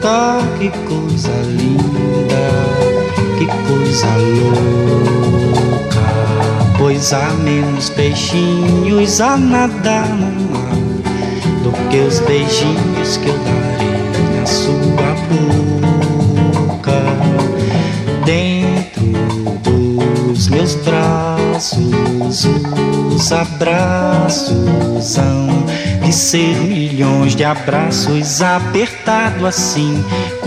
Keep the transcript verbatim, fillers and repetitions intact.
Tá, que coisa linda, que coisa louca. Pois há menos peixinhos a nadar no mar do que os beijinhos que eu darei na sua boca. Dentro dos meus braços, os abraços hão de ser milhões de abraços apertado assim.